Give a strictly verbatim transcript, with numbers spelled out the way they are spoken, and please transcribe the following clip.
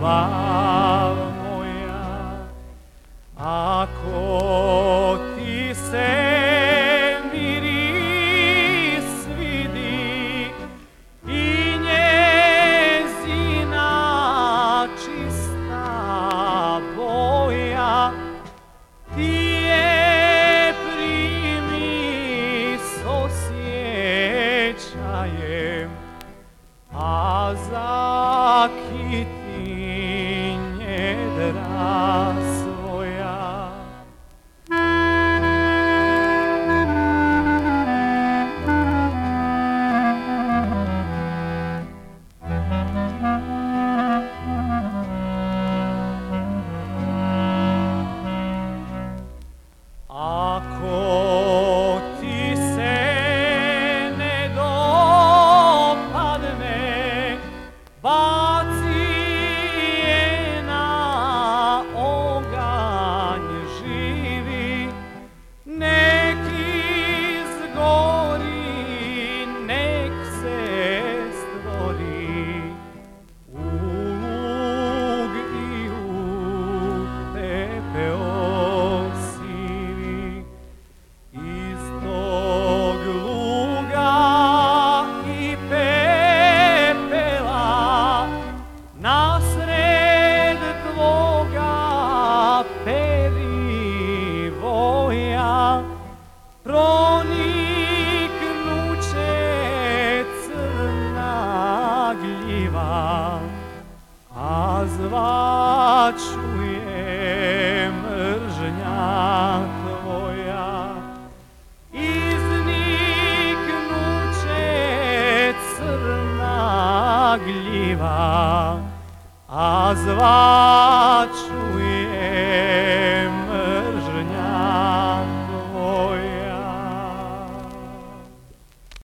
ljubav moja. Ako ti se miris vidi i njezina čista boja, ti je primi s osjećajem, a zakiti njedra svoja. Ako ti se ne dopadne, baci je na oganj živi, nek izgori, nek se stvori ulug i u pepeo sivi. Iz tog luga i pepela nasred tvoga perivoja proniknuće crna gljiva, a zvaću je mržnja tvoja. Izniknuće crna gljiva, a zvaću